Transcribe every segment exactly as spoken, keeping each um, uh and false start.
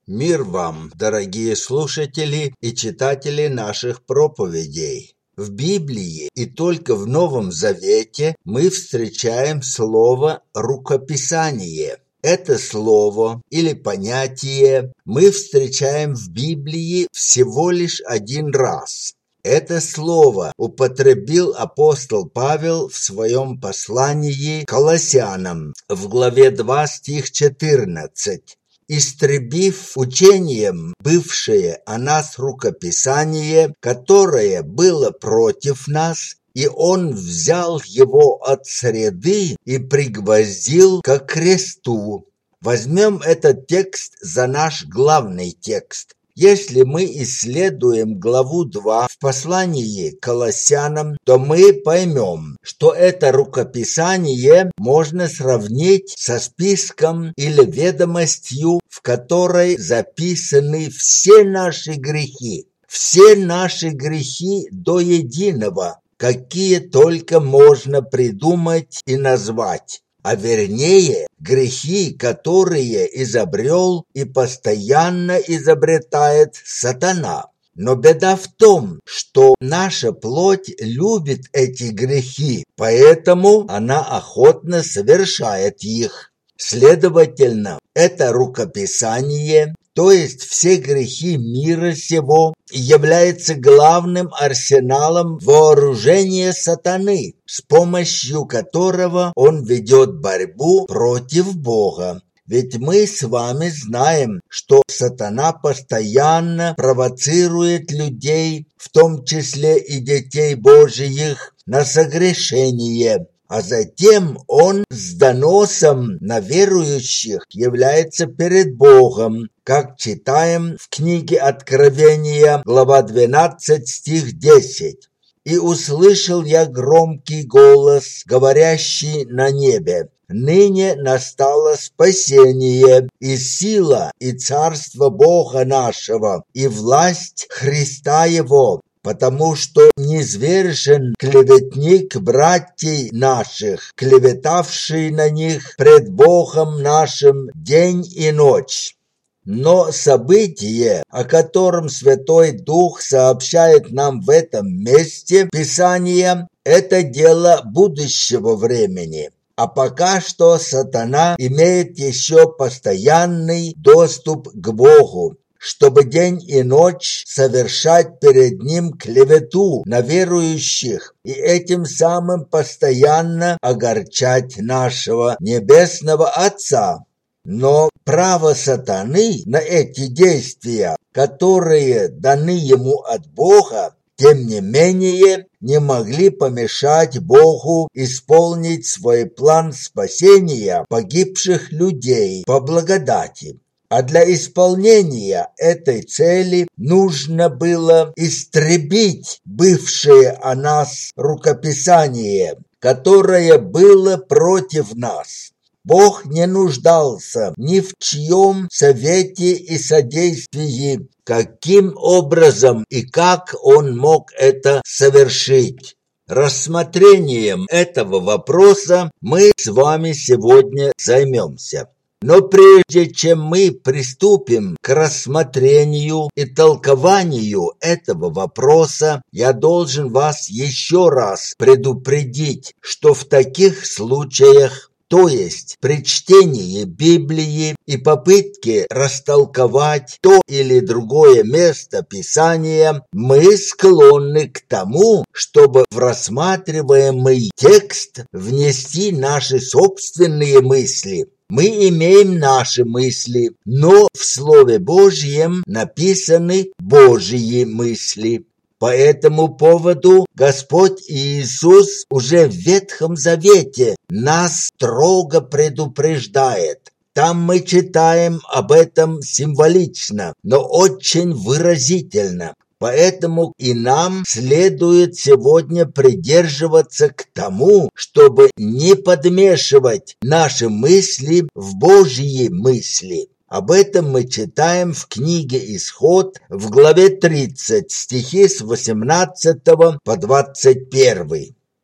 Мир вам, дорогие слушатели и читатели наших проповедей. В Библии и только в Новом Завете мы встречаем слово «рукописание». Это слово или понятие мы встречаем в Библии всего лишь один раз. Это слово употребил апостол Павел в своем послании к Колоссянам в главе два, стих четырнадцать. «Истребив учением бывшее о нас рукописание, которое было против нас, и он взял его от среды и пригвоздил ко кресту». Возьмем этот текст за наш главный текст. Если мы исследуем главу два в послании к Колоссянам, то мы поймем, что это рукописание можно сравнить со списком или ведомостью, в которой записаны все наши грехи. Все наши грехи до единого, какие только можно придумать и назвать. А вернее, грехи, которые изобрел и постоянно изобретает сатана. Но беда в том, что наша плоть любит эти грехи, поэтому она охотно совершает их. Следовательно, это рукописание, то есть все грехи мира сего, является главным арсеналом вооружения сатаны, с помощью которого он ведет борьбу против Бога. Ведь мы с вами знаем, что сатана постоянно провоцирует людей, в том числе и детей Божиих, на согрешение. А затем он с доносом на верующих является перед Богом, как читаем в книге Откровения, глава двенадцать, стих десять. «И услышал я громкий голос, говорящий на небе: ныне настало спасение, и сила, и царство Бога нашего, и власть Христа Его, потому что низвержен клеветник братьей наших, клеветавший на них пред Богом нашим день и ночь». Но событие, о котором Святой Дух сообщает нам в этом месте Писания, это дело будущего времени. А пока что сатана имеет еще постоянный доступ к Богу, чтобы день и ночь совершать перед ним клевету на верующих и этим самым постоянно огорчать нашего Небесного Отца. Но право сатаны на эти действия, которые даны ему от Бога, тем не менее не могли помешать Богу исполнить свой план спасения погибших людей по благодати. А для исполнения этой цели нужно было истребить бывшее о нас рукописание, которое было против нас. Бог не нуждался ни в чьем совете и содействии, каким образом и как он мог это совершить. Рассмотрением этого вопроса мы с вами сегодня займемся. Но прежде чем мы приступим к рассмотрению и толкованию этого вопроса, я должен вас еще раз предупредить, что в таких случаях, то есть при чтении Библии и попытке растолковать то или другое место Писания, мы склонны к тому, чтобы в рассматриваемый текст внести наши собственные мысли. Мы имеем наши мысли, но в Слове Божьем написаны Божьи мысли. По этому поводу Господь Иисус уже в Ветхом Завете нас строго предупреждает. Там мы читаем об этом символично, но очень выразительно. Поэтому и нам следует сегодня придерживаться к тому, чтобы не подмешивать наши мысли в Божьи мысли. Об этом мы читаем в книге «Исход» в главе тридцать, стихи с восемнадцатого по двадцать первый.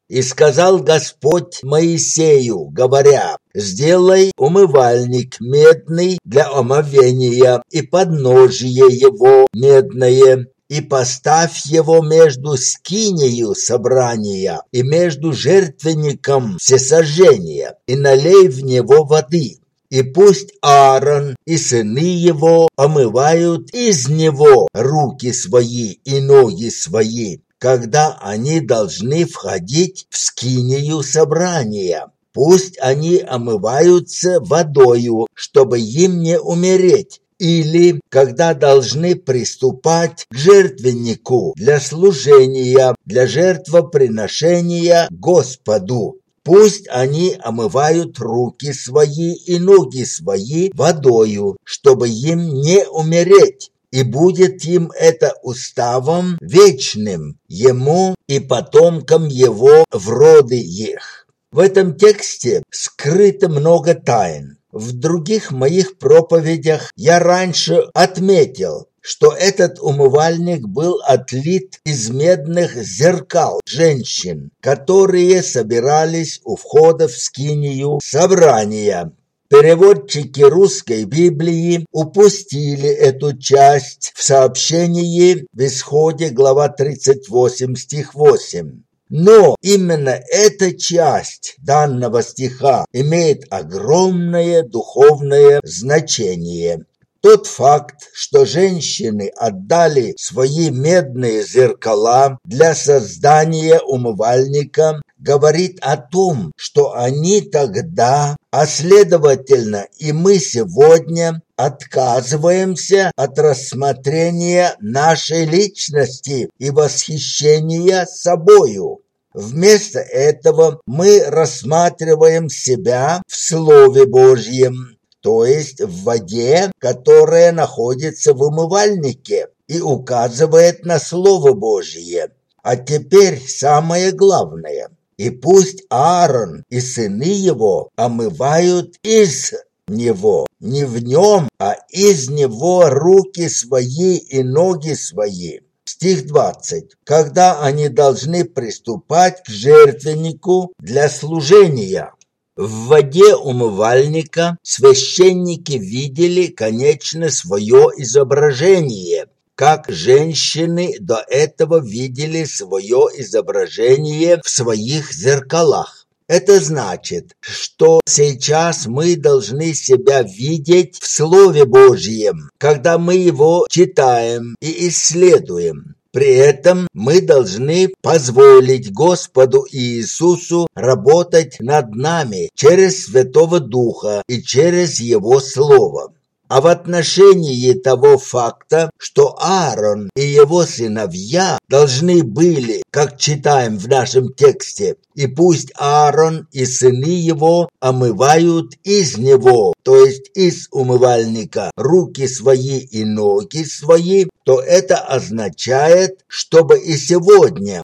И сказал Господь Моисею, говоря: «Сделай умывальник медный для омовения, и подножие его медное, и поставь его между скинею собрания и между жертвенником всесожжения, и налей в него воды. И пусть Аарон и сыны его омывают из него руки свои и ноги свои, когда они должны входить в скинию собрания. Пусть они омываются водою, чтобы им не умереть, или когда должны приступать к жертвеннику для служения, для жертвоприношения Господу. Пусть они омывают руки свои и ноги свои водою, чтобы им не умереть, и будет им это уставом вечным, ему и потомкам его в роды их». В этом тексте скрыто много тайн. В других моих проповедях я раньше отметил, что этот умывальник был отлит из медных зеркал женщин, которые собирались у входа в скинию собрания. Переводчики русской Библии упустили эту часть в сообщении в Исходе, глава тридцать восемь, стих восемь. Но именно эта часть данного стиха имеет огромное духовное значение. Тот факт, что женщины отдали свои медные зеркала для создания умывальника, говорит о том, что они тогда, а следовательно и мы сегодня, отказываемся от рассмотрения нашей личности и восхищения собою. Вместо этого мы рассматриваем себя в Слове Божьем, то есть в воде, которая находится в умывальнике и указывает на Слово Божье. А теперь самое главное. И пусть Аарон и сыны его омывают из него, не в нем, а из него руки свои и ноги свои. Стих двадцать. Когда они должны приступать к жертвеннику для служения. В воде умывальника священники видели, конечно, свое изображение, как женщины до этого видели свое изображение в своих зеркалах. Это значит, что сейчас мы должны себя видеть в Слове Божьем, когда мы его читаем и исследуем. При этом мы должны позволить Господу Иисусу работать над нами через Святого Духа и через Его Слово. А в отношении того факта, что Аарон и его сыновья должны были, как читаем в нашем тексте, и пусть Аарон и сыны его омывают из него, то есть из умывальника, руки свои и ноги свои, то это означает, чтобы и сегодня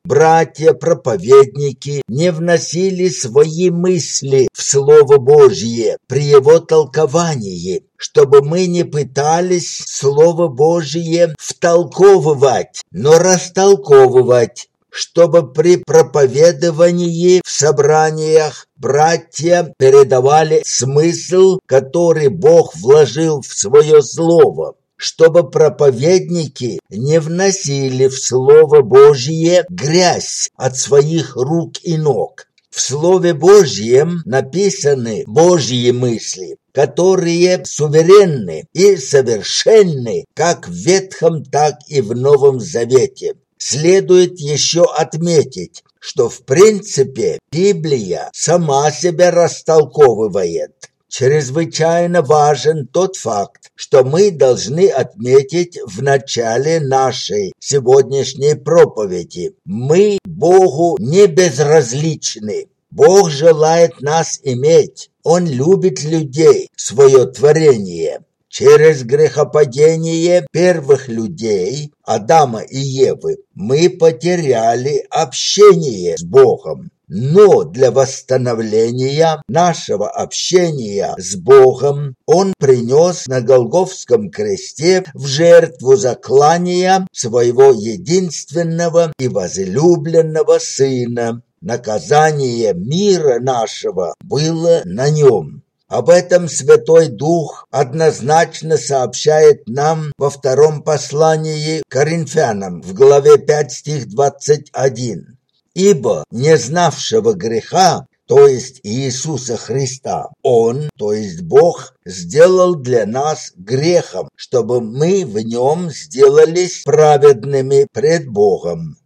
братья-проповедники не вносили свои мысли в Слово Божье при его толковании, чтобы мы не пытались Слово Божье втолковывать, но растолковывать, чтобы при проповедовании в собраниях братья передавали смысл, который Бог вложил в свое слово, чтобы проповедники не вносили в Слово Божье грязь от своих рук и ног. В Слове Божьем написаны Божьи мысли, которые суверенны и совершенны как в Ветхом, так и в Новом Завете. Следует еще отметить, что в принципе Библия сама себя растолковывает. Чрезвычайно важен тот факт, что мы должны отметить в начале нашей сегодняшней проповеди. Мы Богу не безразличны. Бог желает нас иметь. Он любит людей, свое творение. Через грехопадение первых людей, Адама и Евы, мы потеряли общение с Богом. Но для восстановления нашего общения с Богом Он принес на Голгофском кресте в жертву заклания своего единственного и возлюбленного Сына, наказание мира нашего было на нем. Об этом Святой Дух однозначно сообщает нам во втором послании к Коринфянам в главе пять стих двадцать один. «Ибо не знавшего греха, то есть Иисуса Христа, Он, то есть Бог, сделал для нас грехом, чтобы мы в Нем сделались праведными пред Богом».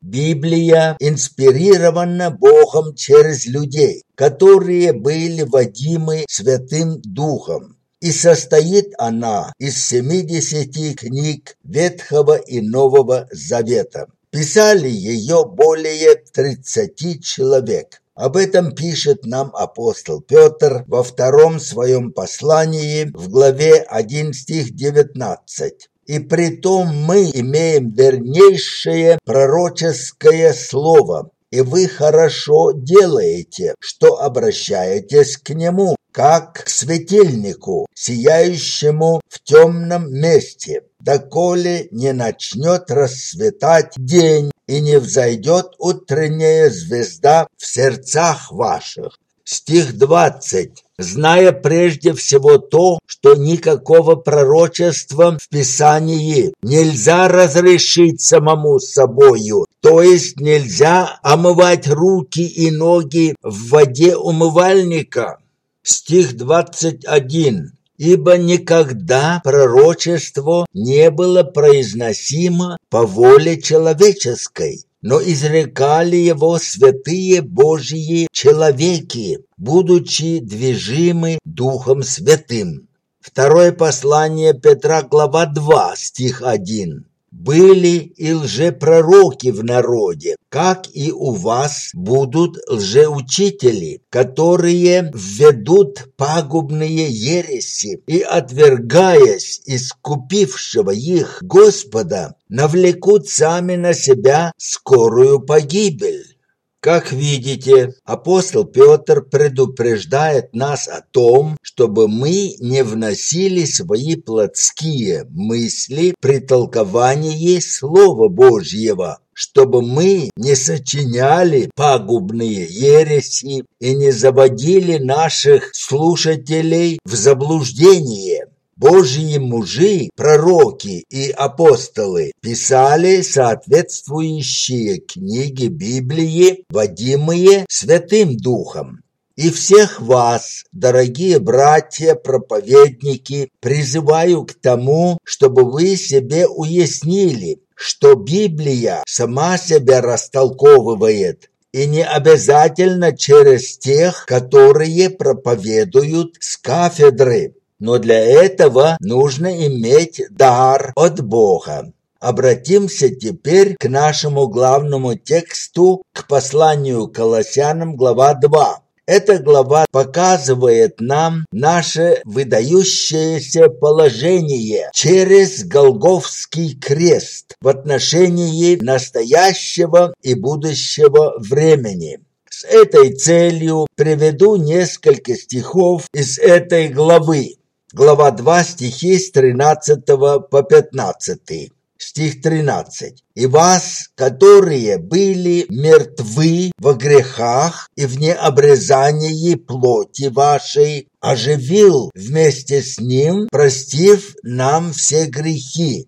Библия инспирирована Богом через людей, которые были водимы Святым Духом, и состоит она из семидесяти книг Ветхого и Нового Завета. Писали ее более тридцати человек. Об этом пишет нам апостол Петр во втором своем послании в главе один стих девятнадцать. «И притом мы имеем вернейшее пророческое слово, и вы хорошо делаете, что обращаетесь к нему, как к светильнику, сияющему в темном месте, доколе не начнет расцветать день и не взойдет утренняя звезда в сердцах ваших». Стих двадцать. «Зная прежде всего то, что никакого пророчества в Писании нельзя разрешить самому собою, то есть нельзя омывать руки и ноги в воде умывальника». Стих двадцать один. «Ибо никогда пророчество не было произносимо по воле человеческой, но изрекали его святые Божьи человеки, будучи движимы Духом Святым». Второе послание Петра, глава два, стих один. «Были и лжепророки в народе, как и у вас будут лжеучители, которые введут пагубные ереси и, отвергаясь искупившего их Господа, навлекут сами на себя скорую погибель». Как видите, апостол Петр предупреждает нас о том, чтобы мы не вносили свои плотские мысли при толковании Слова Божьего, чтобы мы не сочиняли пагубные ереси и не заводили наших слушателей в заблуждение. Божьи мужи, пророки и апостолы писали соответствующие книги Библии, водимые Святым Духом. И всех вас, дорогие братья-проповедники, призываю к тому, чтобы вы себе уяснили, что Библия сама себя растолковывает, и не обязательно через тех, которые проповедуют с кафедры. Но для этого нужно иметь дар от Бога. Обратимся теперь к нашему главному тексту, к посланию к Колоссянам, глава два. Эта глава показывает нам наше выдающееся положение через Голгофский крест в отношении настоящего и будущего времени. С этой целью приведу несколько стихов из этой главы. Глава два, стихи с тринадцатого по пятнадцатый. Стих тринадцать. «И вас, которые были мертвы во грехах и в необрезании плоти вашей, оживил вместе с ним, простив нам все грехи.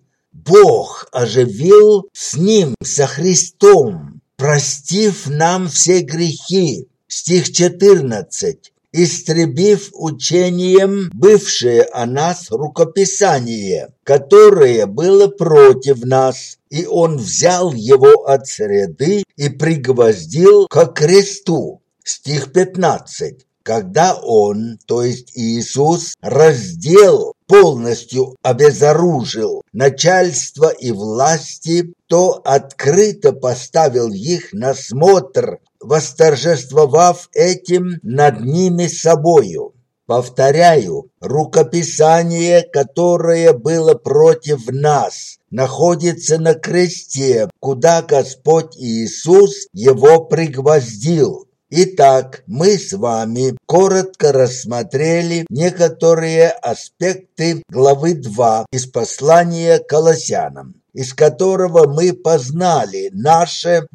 Бог оживил с ним, со Христом, простив нам все грехи». Стих четырнадцать. «Истребив учением бывшее о нас рукописание, которое было против нас, и он взял его от среды и пригвоздил ко кресту». Стих пятнадцать. «Когда он, то есть Иисус, раздел, полностью обезоружил начальство и власти, то открыто поставил их на смотр, восторжествовав этим над ними собою». Повторяю, рукописание, которое было против нас, находится на кресте, куда Господь Иисус его пригвоздил. Итак, мы с вами коротко рассмотрели некоторые аспекты главы два из послания к Колоссянам. из которого мы познали наше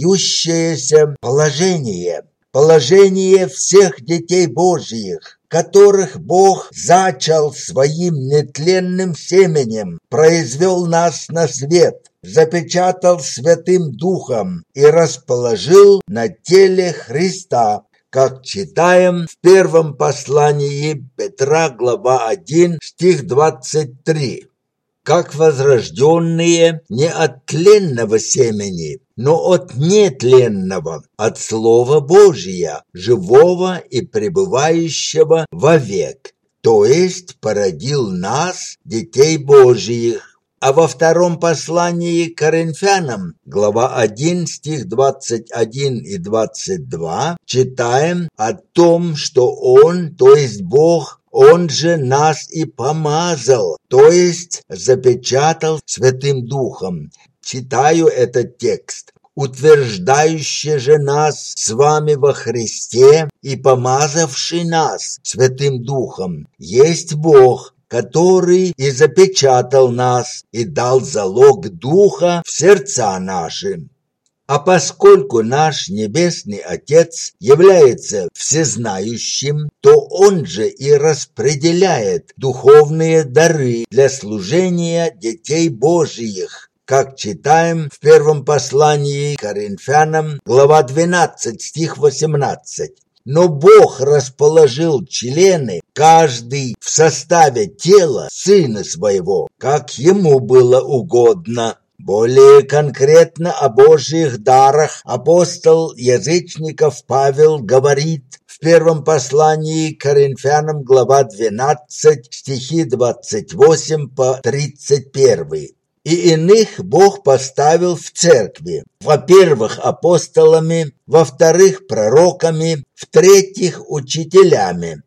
выдающееся положение, положение всех детей Божьих, которых Бог зачал своим нетленным семенем, произвел нас на свет, запечатал Святым Духом и расположил на теле Христа, как читаем в первом послании Петра, глава один, стих двадцать три. Как возрожденные не от тленного семени, но от нетленного, от Слова Божия, живого и пребывающего вовек, то есть породил нас, детей Божиих. А во втором послании к Коринфянам, глава один, стих двадцать один и двадцать два, читаем о том, что Он, то есть Бог, Он же нас и помазал, то есть запечатал Святым Духом. Читаю этот текст. «Утверждающий же нас с вами во Христе и помазавший нас Святым Духом, есть Бог, который и запечатал нас и дал залог Духа в сердца наши». А поскольку наш Небесный Отец является всезнающим, то Он же и распределяет духовные дары для служения детей Божиих, как читаем в первом послании к Коринфянам, глава двенадцать, стих восемнадцать. Но Бог расположил члены, каждый в составе тела Сына Своего, как Ему было угодно. Более конкретно о Божьих дарах апостол язычников Павел говорит в первом послании к Коринфянам, глава двенадцать, стихи двадцать восемь по тридцать один. И иных Бог поставил в церкви, во-первых, апостолами, во-вторых, пророками, в-третьих, учителями.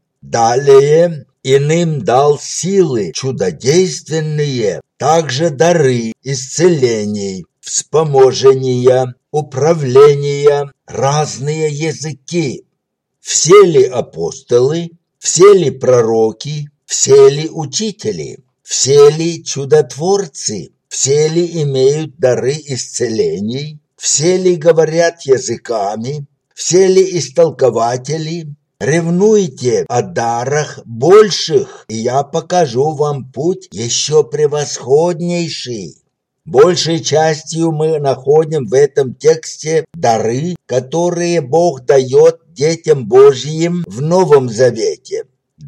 Далее иным дал силы чудодейственные, также дары исцелений, вспоможения, управления, разные языки. Все ли апостолы, все ли пророки, все ли учители, все ли чудотворцы? Все ли имеют дары исцелений? Все ли говорят языками? Все ли истолкователи? Ревнуйте о дарах больших, и я покажу вам путь еще превосходнейший. Большей частью мы находим в этом тексте дары, которые Бог дает детям Божьим в Новом Завете.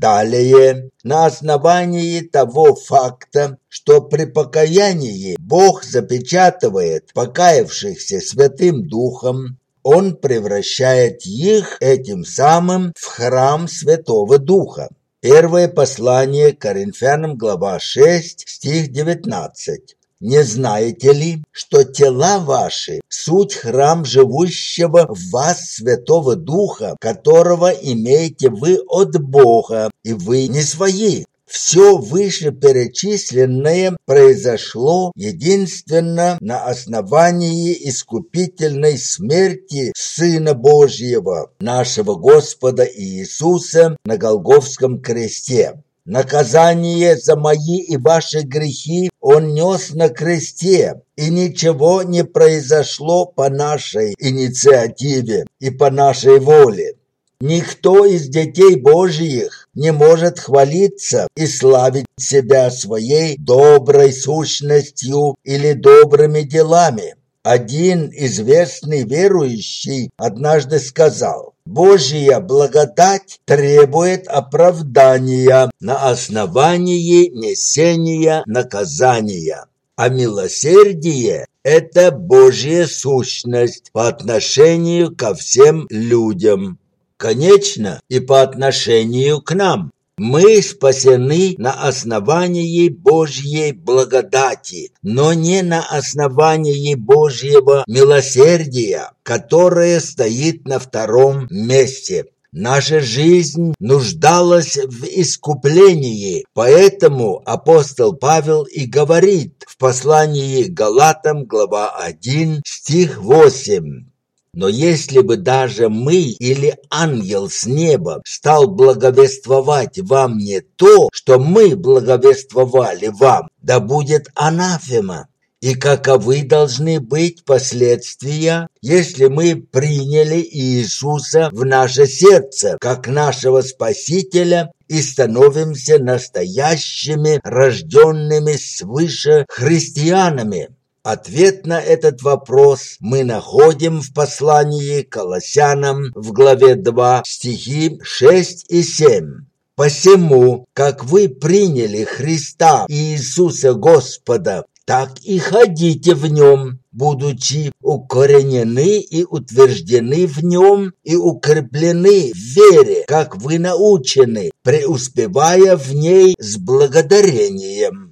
Далее, на основании того факта, что при покаянии Бог запечатывает покаявшихся Святым Духом, Он превращает их этим самым в храм Святого Духа. Первое послание к Коринфянам, глава шесть, стих девятнадцать. «Не знаете ли, что тела ваши – суть храм живущего в вас Святого Духа, которого имеете вы от Бога, и вы не свои?» Все вышеперечисленное произошло единственно на основании искупительной смерти Сына Божьего, нашего Господа Иисуса на Голгофском кресте. Наказание за мои и ваши грехи Он нес на кресте, и ничего не произошло по нашей инициативе и по нашей воле. Никто из детей Божьих не может хвалиться и славить себя своей доброй сущностью или добрыми делами. Один известный верующий однажды сказал: «Божья благодать требует оправдания на основании несения наказания, а милосердие – это Божья сущность по отношению ко всем людям». Конечно, и по отношению к нам. Мы спасены на основании Божьей благодати, но не на основании Божьего милосердия, которое стоит на втором месте. Наша жизнь нуждалась в искуплении, поэтому апостол Павел и говорит в послании к Галатам, глава один, стих восемь. Но если бы даже мы или ангел с неба стал благовествовать вам не то, что мы благовествовали вам, да будет анафема. И каковы должны быть последствия, если мы приняли Иисуса в наше сердце, как нашего Спасителя, и становимся настоящими, рожденными свыше христианами? Ответ на этот вопрос мы находим в послании к Колоссянам в главе два, стихи шесть и семь. «Посему, как вы приняли Христа Иисуса Господа, так и ходите в Нем, будучи укоренены и утверждены в Нем и укреплены в вере, как вы научены, преуспевая в ней с благодарением».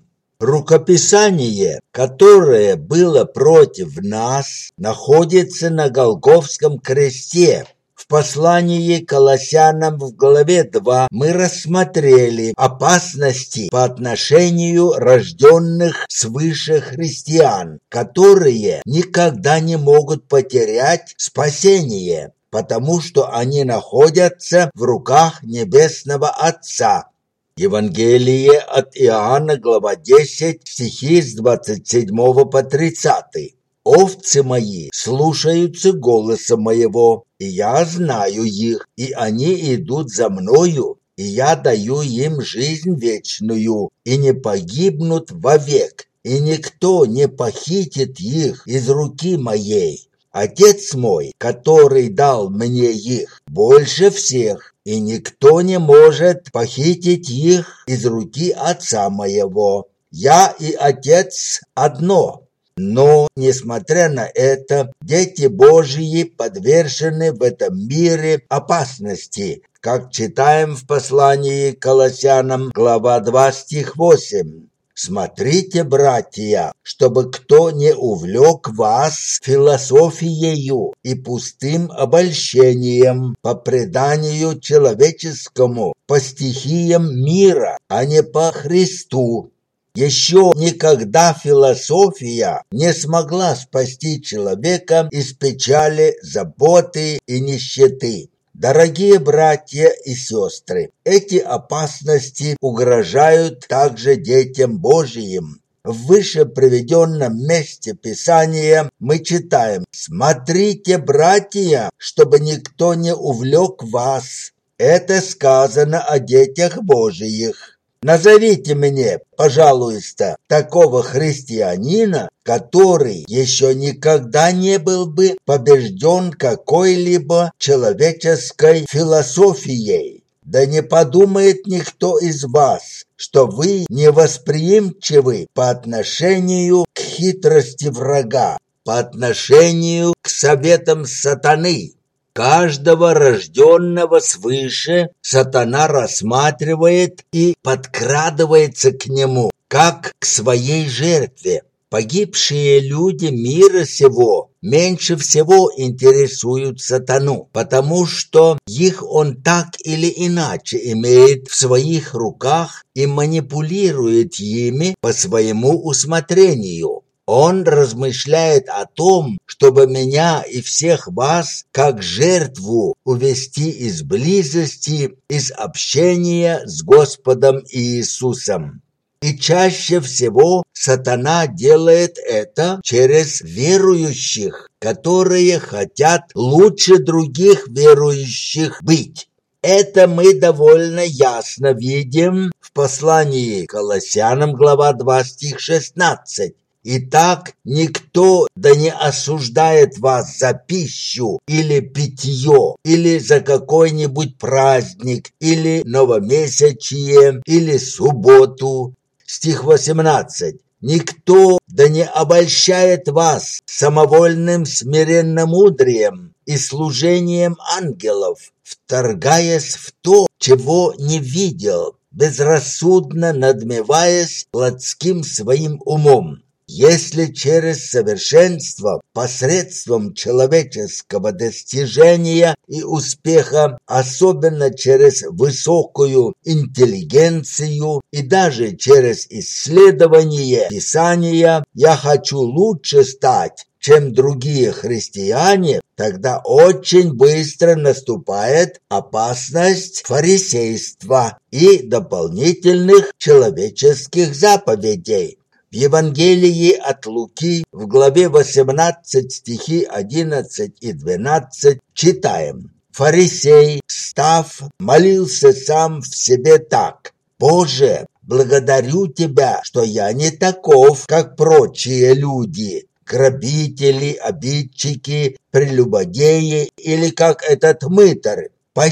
Рукописание, которое было против нас, находится на Голгофском кресте. В послании к Колоссянам в главе два мы рассмотрели опасности по отношению рожденных свыше христиан, которые никогда не могут потерять спасение, потому что они находятся в руках Небесного Отца. Евангелие от Иоанна, глава десять, стихи с двадцать седьмого по тридцатый. «Овцы мои слушаются голоса моего, и я знаю их, и они идут за мною, и я даю им жизнь вечную, и не погибнут вовек, и никто не похитит их из руки моей. Отец мой, который дал мне их, больше всех, и никто не может похитить их из руки Отца моего. Я и Отец одно». Но, несмотря на это, дети Божьи подвержены в этом мире опасности, как читаем в послании к Колоссянам, глава два, стих восемь. «Смотрите, братья, чтобы кто не увлек вас философиею и пустым обольщением по преданию человеческому, по стихиям мира, а не по Христу». Еще никогда философия не смогла спасти человека из печали, заботы и нищеты. Дорогие братья и сестры, эти опасности угрожают также детям Божьим. В выше приведенном месте Писания мы читаем: «Смотрите, братья, чтобы никто не увлек вас». Это сказано о детях Божьих. Назовите мне, пожалуйста, такого христианина, который еще никогда не был бы побежден какой-либо человеческой философией. Да не подумает никто из вас, что вы невосприимчивы по отношению к хитрости врага, по отношению к советам сатаны. Каждого рожденного свыше сатана рассматривает и подкрадывается к нему, как к своей жертве. Погибшие люди мира сего меньше всего интересуют сатану, потому что их он так или иначе имеет в своих руках и манипулирует ими по своему усмотрению. Он размышляет о том, чтобы меня и всех вас, как жертву, увести из близости, из общения с Господом Иисусом. И чаще всего сатана делает это через верующих, которые хотят лучше других верующих быть. Это мы довольно ясно видим в послании к Колоссянам, глава два, стих шестнадцать. «Итак, никто да не осуждает вас за пищу или питье, или за какой-нибудь праздник, или новомесячие, или субботу». Стих восемнадцать. «Никто да не обольщает вас самовольным смиренномудрием и служением ангелов, вторгаясь в то, чего не видел, безрассудно надмеваясь плотским своим умом. Если через совершенство, посредством человеческого достижения и успеха, особенно через высокую интеллигенцию и даже через исследование Писания, я хочу лучше стать, чем другие христиане, тогда очень быстро наступает опасность фарисейства и дополнительных человеческих заповедей. В Евангелии от Луки в главе восемнадцать стихи одиннадцать и двенадцать читаем: «Фарисей, встав, молился сам в себе так: Боже, благодарю Тебя, что я не таков, как прочие люди, грабители, обидчики, прелюбодеи или как этот мытарь.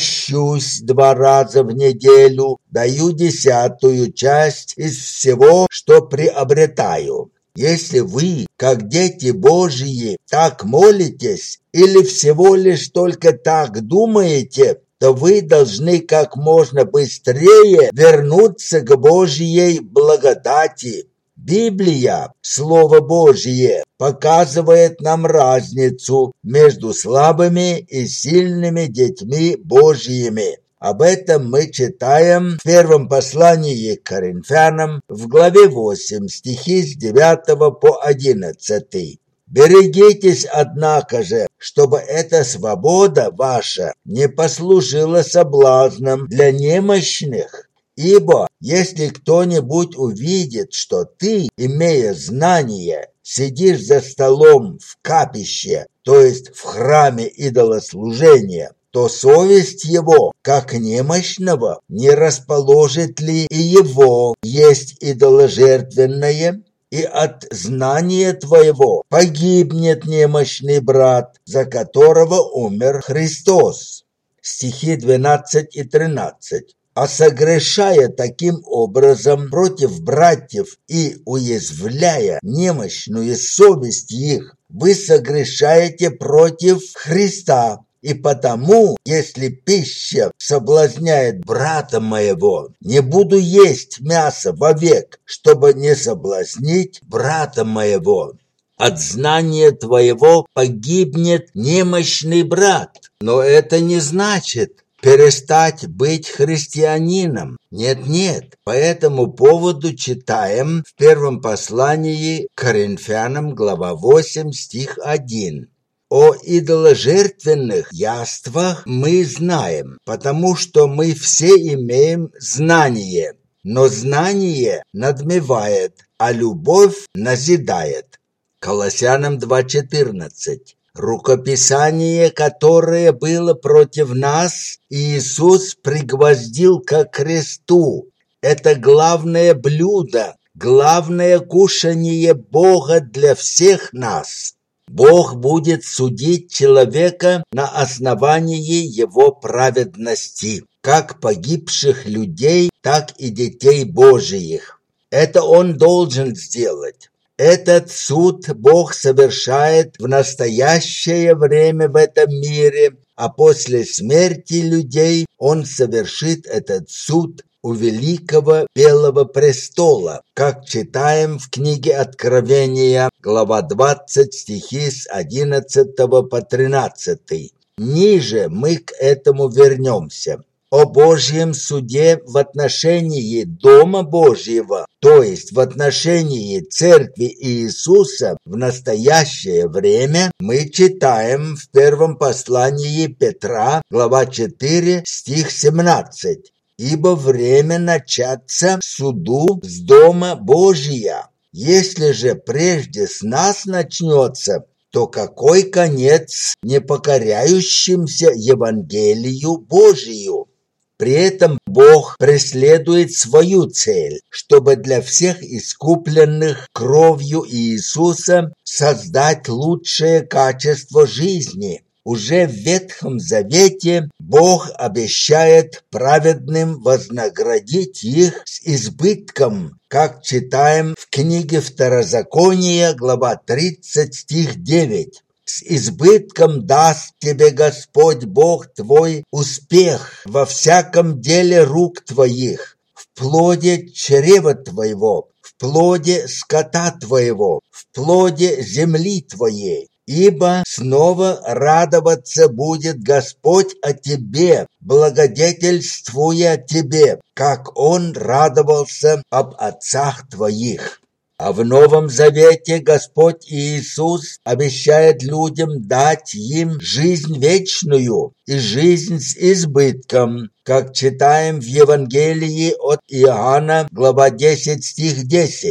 Пощусь два раза в неделю, даю десятую часть из всего, что приобретаю». Если вы, как дети Божьи, так молитесь или всего лишь только так думаете, то вы должны как можно быстрее вернуться к Божьей благодати. Библия, Слово Божье, показывает нам разницу между слабыми и сильными детьми Божьими. Об этом мы читаем в первом послании к Коринфянам в главе восемь, стихи с девятого по одиннадцатый. «Берегитесь, однако же, чтобы эта свобода ваша не послужила соблазном для немощных. Ибо если кто-нибудь увидит, что ты, имея знание, сидишь за столом в капище, то есть в храме идолослужения, то совесть его, как немощного, не расположит ли и его есть идоложертвенное? И от знания твоего погибнет немощный брат, за которого умер Христос». Стихи двенадцать и тринадцать. «А согрешая таким образом против братьев и уязвляя немощную совесть их, вы согрешаете против Христа. И потому, если пища соблазняет брата моего, не буду есть мясо вовек, чтобы не соблазнить брата моего. От знания твоего погибнет немощный брат». Но это не значит перестать быть христианином. Нет-нет, по этому поводу читаем в первом послании к Коринфянам, глава восемь, стих один. «О идоложертвенных яствах мы знаем, потому что мы все имеем знание. Но знание надмевает, а любовь назидает». Колоссянам два четырнадцать. «Рукописание, которое было против нас, Иисус пригвоздил ко кресту. Это главное блюдо, главное кушанье Бога для всех нас. Бог будет судить человека на основании его праведности, как погибших людей, так и детей Божиих. Это Он должен сделать. Этот суд Бог совершает в настоящее время в этом мире, а после смерти людей Он совершит этот суд у великого белого престола, как читаем в книге Откровения, глава двадцать, стихи с одиннадцатого по тринадцатый. Ниже мы к этому вернемся. О Божьем суде в отношении Дома Божьего, то есть в отношении Церкви Иисуса в настоящее время, мы читаем в первом послании Петра, глава четыре, стих семнадцать. «Ибо время начаться суду с Дома Божия. Если же прежде с нас начнется, то какой конец непокоряющимся Евангелию Божию?» При этом Бог преследует свою цель, чтобы для всех искупленных кровью Иисуса создать лучшее качество жизни. Уже в Ветхом Завете Бог обещает праведным вознаградить их с избытком, как читаем в книге Второзакония, глава тридцать, стих девять. «С избытком даст тебе Господь Бог твой успех во всяком деле рук твоих, в плоде чрева твоего, в плоде скота твоего, в плоде земли твоей. Ибо снова радоваться будет Господь о тебе, благодетельствуя тебе, как Он радовался об отцах твоих». А в Новом Завете Господь Иисус обещает людям дать им жизнь вечную и жизнь с избытком, как читаем в Евангелии от Иоанна, глава десять, стих десять.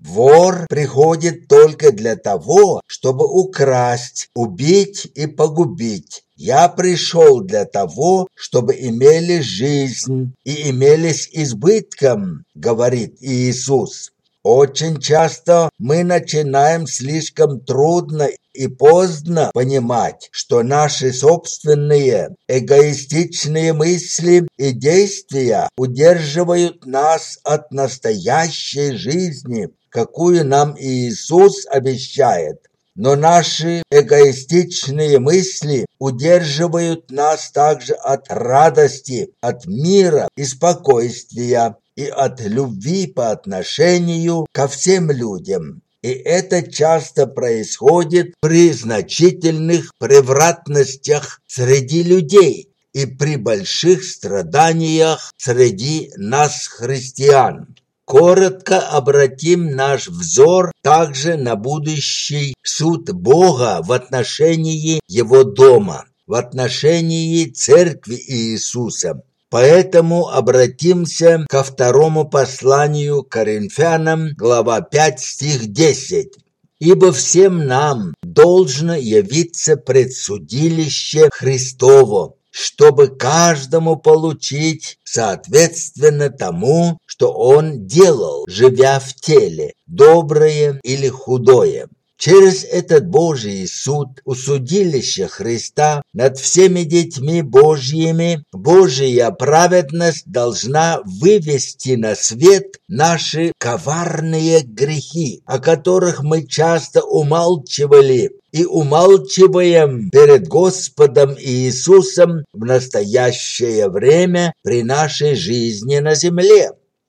Вор приходит только для того, чтобы украсть, убить и погубить. Я пришел для того, чтобы имели жизнь и имели с избытком, говорит Иисус. Очень часто мы начинаем слишком трудно и поздно понимать, что наши собственные эгоистичные мысли и действия удерживают нас от настоящей жизни, какую нам Иисус обещает. Но наши эгоистичные мысли удерживают нас также от радости, от мира и спокойствия и от любви по отношению ко всем людям. И это часто происходит при значительных превратностях среди людей и при больших страданиях среди нас, христиан. Коротко обратим наш взор также на будущий суд Бога в отношении Его дома, в отношении Церкви Иисуса. Поэтому обратимся ко второму посланию к Коринфянам, глава пять, стих десять. «Ибо всем нам должно явиться пред судилище Христово, чтобы каждому получить соответственно тому, что он делал, живя в теле, доброе или худое». Через этот Божий суд у судилища Христа над всеми детьми Божьими Божья праведность должна вывести на свет наши коварные грехи, о которых мы часто умалчивали и умалчиваем перед Господом Иисусом в настоящее время при нашей жизни на земле.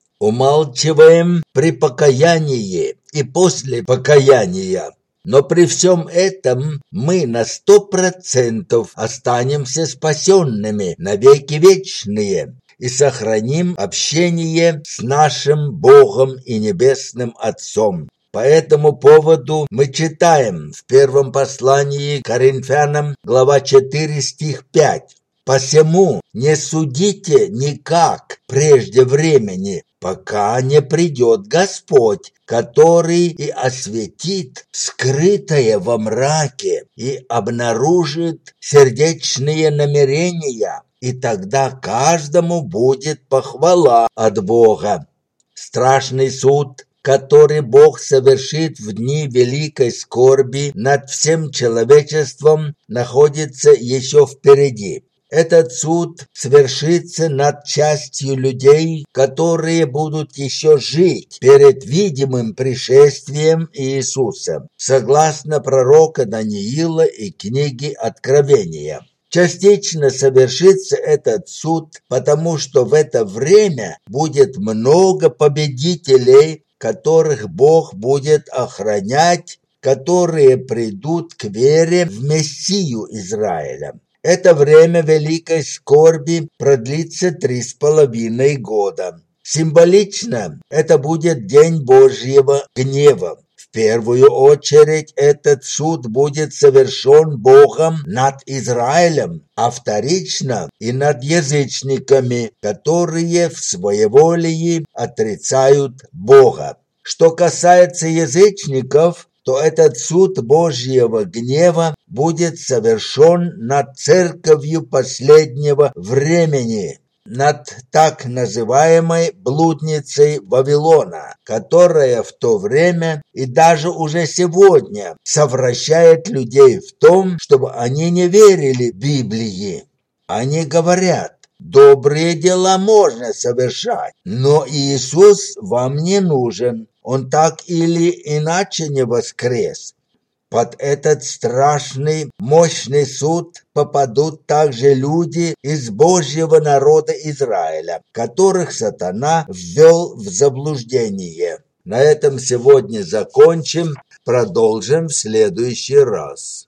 Умалчиваем при покаянии и после покаяния. Но при всем этом мы на сто процентов останемся спасенными навеки вечные и сохраним общение с нашим Богом и Небесным Отцом. По этому поводу мы читаем в первом послании к Коринфянам, глава четыре, стих пять. «Посему не судите никак прежде времени, пока не придет Господь, который и осветит скрытое во мраке и обнаружит сердечные намерения, и тогда каждому будет похвала от Бога». Страшный суд, который Бог совершит в дни великой скорби над всем человечеством, находится еще впереди. Этот суд свершится над частью людей, которые будут еще жить перед видимым пришествием Иисуса, согласно пророка Даниила и книги Откровения. Частично совершится этот суд, потому что в это время будет много победителей, которых Бог будет охранять, которые придут к вере в Мессию Израиля. Это время великой скорби продлится три с половиной года. Символично это будет день Божьего гнева. В первую очередь этот суд будет совершен Богом над Израилем, а вторично и над язычниками, которые в своеволии отрицают Бога. Что касается язычников, то этот суд Божьего гнева будет совершен над церковью последнего времени, над так называемой блудницей Вавилона, которая в то время и даже уже сегодня совращает людей в том, чтобы они не верили Библии. Они говорят: добрые дела можно совершать, но Иисус вам не нужен. Он так или иначе не воскрес. Под этот страшный, мощный суд попадут также люди из Божьего народа Израиля, которых сатана ввел в заблуждение. На этом сегодня закончим, продолжим в следующий раз.